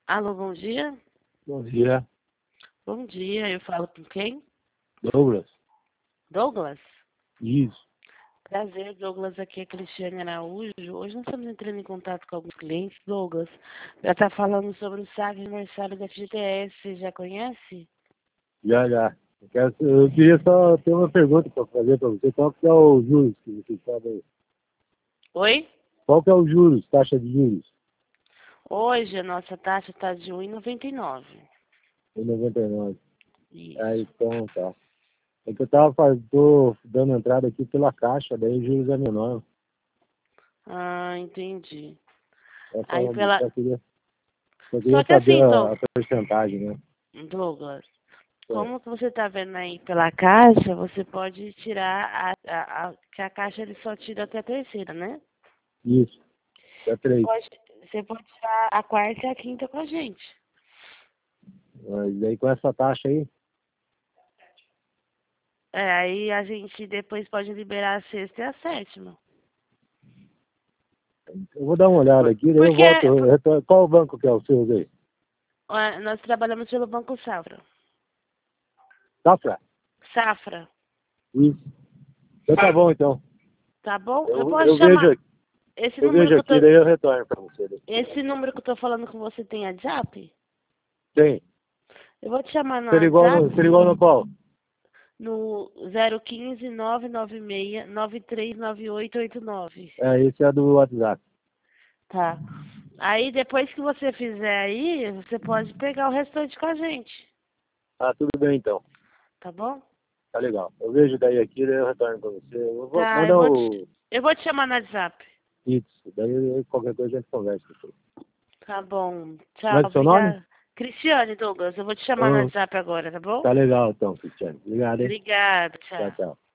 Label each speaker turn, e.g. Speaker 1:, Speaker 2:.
Speaker 1: Alô, bom dia?
Speaker 2: Bom dia,
Speaker 1: Bom dia, eu falo com quem?
Speaker 2: Douglas.
Speaker 1: Douglas?
Speaker 2: Isso.
Speaker 1: Prazer, Douglas, aqui é Cristiane Araújo. Hoje nós estamos entrando em contato com alguns clientes, Douglas. Já está falando sobre o saque aniversário da FGTS, você já conhece?
Speaker 2: Já. Eu queria só ter uma pergunta para fazer para você. Qual que é o juros que você sabe aí?
Speaker 1: Oi?
Speaker 2: Qual que é o juros, taxa de juros?
Speaker 1: Hoje a nossa taxa está de 1,99.
Speaker 2: 1,99.
Speaker 1: Isso.
Speaker 2: Então tá. É que tô dando entrada aqui pela Caixa, daí o juros é menor.
Speaker 1: Ah, entendi.
Speaker 2: Eu
Speaker 1: Aí pela...
Speaker 2: só
Speaker 1: Só
Speaker 2: queria
Speaker 1: que
Speaker 2: saber
Speaker 1: assim,
Speaker 2: a porcentagem, né?
Speaker 1: Douglas,
Speaker 2: É,
Speaker 1: como que você está vendo aí pela caixa, você pode tirar que a caixa ele só tira até a terceira, né?
Speaker 2: isso, é
Speaker 1: Você
Speaker 2: 3.
Speaker 1: pode, você pode tirar a quarta e a quinta com a gente.
Speaker 2: Mas daí com essa taxa aí,
Speaker 1: É, aí a gente depois pode liberar a sexta e a sétima.
Speaker 2: eu vou dar uma olhada aqui, daí eu
Speaker 1: Porque
Speaker 2: volto. Qual banco que é o seu aí?
Speaker 1: nós trabalhamos pelo Banco Safra.
Speaker 2: Safra?
Speaker 1: Safra,
Speaker 2: Isso. Então tá bom, então.
Speaker 1: tá bom? Eu
Speaker 2: Eu,
Speaker 1: posso
Speaker 2: eu
Speaker 1: chamar
Speaker 2: vejo
Speaker 1: esse
Speaker 2: Eu
Speaker 1: número
Speaker 2: vejo
Speaker 1: que eu
Speaker 2: aqui,
Speaker 1: tô,
Speaker 2: daí eu retorno para você.
Speaker 1: esse número que eu tô falando com você tem WhatsApp?
Speaker 2: Tem.
Speaker 1: Eu vou te chamar no
Speaker 2: Seria igual no
Speaker 1: WhatsApp
Speaker 2: qual?
Speaker 1: no 015 996 939889.
Speaker 2: Esse é do WhatsApp.
Speaker 1: Tá. Aí depois que você fizer aí, você pode pegar o restante com a gente.
Speaker 2: Ah, tudo bem então.
Speaker 1: Tá bom?
Speaker 2: Tá legal. Eu vejo daí aqui, daí eu retorno para você.
Speaker 1: Tá,
Speaker 2: Manda o
Speaker 1: eu vou te chamar no WhatsApp.
Speaker 2: isso. Daí qualquer coisa a gente conversa depois.
Speaker 1: Tá bom.
Speaker 2: Como
Speaker 1: Tchau,
Speaker 2: é que é o seu nome?
Speaker 1: obrigada. Cristiane, Douglas, eu vou te chamar no
Speaker 2: Ah,
Speaker 1: WhatsApp agora, tá bom?
Speaker 2: tá legal então, Cristiano. Obrigado, hein?
Speaker 1: Obrigada,
Speaker 2: Tchau,
Speaker 1: tchau.
Speaker 2: tchau.